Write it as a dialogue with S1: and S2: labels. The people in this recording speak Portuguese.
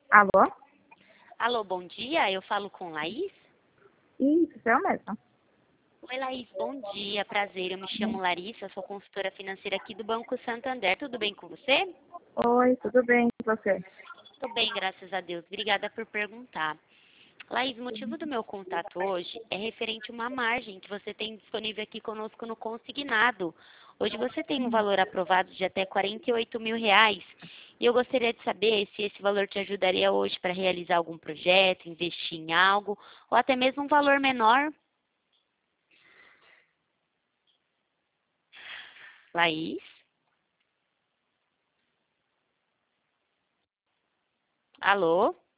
S1: Alô?
S2: Alô, bom dia. Eu falo com Laís?
S1: Isso, eu mesma.
S2: Oi, Laís, bom dia. Prazer. Eu me chamo Larissa, sou consultora financeira aqui do Banco Santander. Tudo bem com você?
S1: Oi, tudo bem com você?
S2: Tudo bem, graças a Deus. Obrigada por perguntar. Laís, o motivo do meu contato hoje é referente a uma margem que você tem disponível aqui conosco no consignado. Hoje você tem um valor aprovado de até R$ 48.000 e eu gostaria de saber se esse valor te ajudaria hoje para realizar algum projeto, investir em algo ou até mesmo um valor menor. Laís? Alô?